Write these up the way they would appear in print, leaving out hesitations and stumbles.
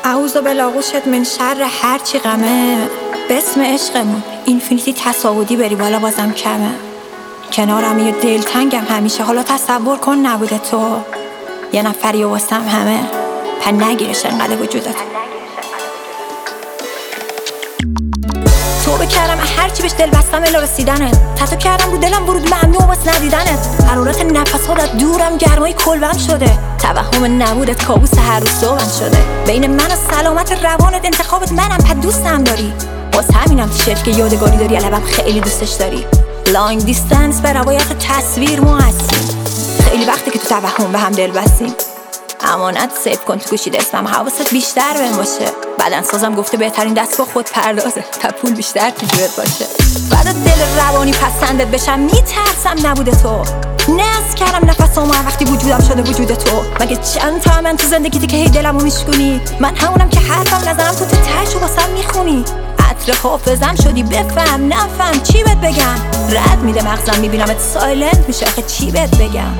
اعوذ بالله من شر هرچی غمه. به اسم عشقمون اینفینیتی تصاعدی بری بالا بازم کمه. کنارم یه دلتنگم همیشه، حالا تصور کن نبوده تو. یه نفری واسم همه، پن نگیرش انقدر وجودت. توبه کردم هرچی بهش دل بستم الا رسیدنت. تتو کردم رو دلم ورود ممنوع واسه ندیدنت. حرارت نفس ها دورم گرمای کلبم شده. توهم نبودت کابوس هر روز صبحم شده. بین من و سلامت روانت انتخابت منم، پد دوستم داری. باز همینم تیشرت که یادگاری داری، لبم خیلی دوستش داری. لانگ دیستنس به روایت تصویر ما هستیم. خیلی وقته که تو توهم به هم دل بستیم. امانت سیف کن تو گوشید اسمم، حواست بیشتر بهم باشه. بدن سازم گفته بهترین دستگاه خود پردازه تا پول بیشتر تو جیبت باشه. بعد دل روانی پسندت بشم میترسم نبوده تو. ناز کردم نفسامو هر وقتی وجودم شده وجود تو. مگه چند تا من تو زندگیتی که هی دلمو میشکنی؟ من همونم که حرفم نظرم تو تهشو واسم میخونی. عطر حافظم شدی بفهم نفهم چی بهت بگم. رد میده مغزم میبینمت سایلنت میشه، آخه چی بهت بگم.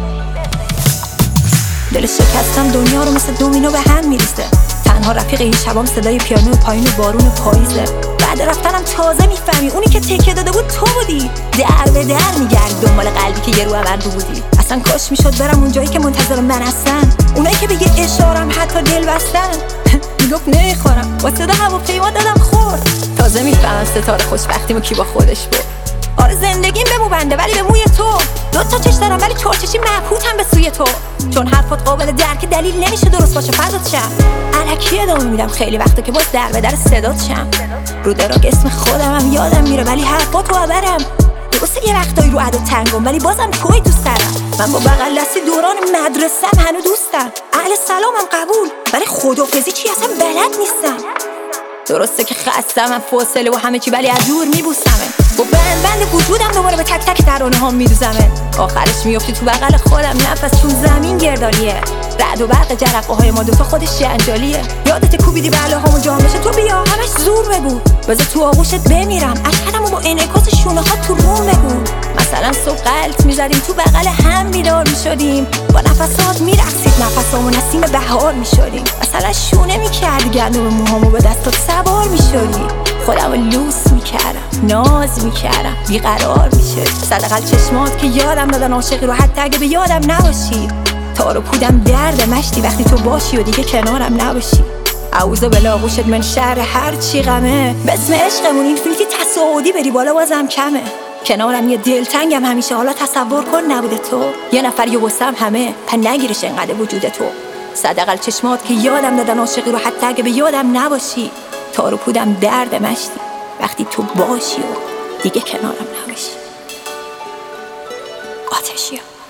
دل شکستم دنیا رو مثل دومینو به هم میریزه. تنها رفیق این شبام صدای پیانو پایین بارون پاییزه. بعد رفتنم تازه میفهمی اونی که تکیه داده بود تو بودی. در به در میگردی دنبال قلبی که یه رو عمردو بودی. اصلا کاش میشد برم اون جایی که منتظر من هستن. اونایی که به یه اشارم حتی دل بستن. میگفت نمیخورم با صدا هواپیما دادم خورد. تازه میفهمم ستاره خوشبختیمو کی با خودش بود. آره زندگیم به مو بنده ولی به موی تو. دو تا چش دارم ولی چارچشی مبهوتم به سوی تو. چون حرفات قابل درک دلیل نمیشه درست باشه فردات شم. الکی ادامه میدم خیلی وقته که باز در به در صدات شم. رو دراگ اسم خودمم یادم میره ولی حرفاتو عبرم. درسته یه وقتایی رو عدو تنگم ولی بازم توی دوست دارم. من با بغل دستی دوران مدرسم هنو دوستم. اهل سلامم قبول ولی خدافظی چی اصلا بلد نیستم. درسته که خستم فاصله و همه چی ولی از دور میبوسمه. با بند وجودم دوباره به تک تک ترانه ها میدوزمه. آخرش میافتی تو بغل خودم نفس چون زمین گردالیه. رعد و برق جرقه های ما دوتا خودش جنجالیه. یادت کوبیدی بله هامو جام بشه تو بیا همش زور بگو. بذار تو آغوشت بمیرم اشهدمو با انعکاس شونه ها تو روم بگو. مثلا صبح قلط میزدیم تو بغل هم بیدار میشدیم. با نفسات میرقصید نفسامو نسیم بهار میشدیم. مثلا شونه میکردی گندم موهامو به دستات سوار میشدی. خودمو لوس میکردم ناز میکردم بیقرار میشد. صدقل چشمات که یادم دادن عاشقی رو حتی اگه به یادم نباشی. تارو پودم درد مشتی وقتی تو باشی و دیگه کنارم نباشی. اعوذ بالله من شر هرچی غمه. به اسم عشقمون اینفینیتی تصاعدی بری بالا بازم کمه. کنارم یه دلتنگم همیشه، حالا تصور کن نبوده تو. یه نفر یه واسم همه، پن نگیرش انقدر وجود تو. صدقل چشمات که یادم دادن عاشقی رو حتی اگه به یادم نباشی. تارو پودم درد مشتی وقتی تو باشی و دیگه کنارم نباشی. آتشیا.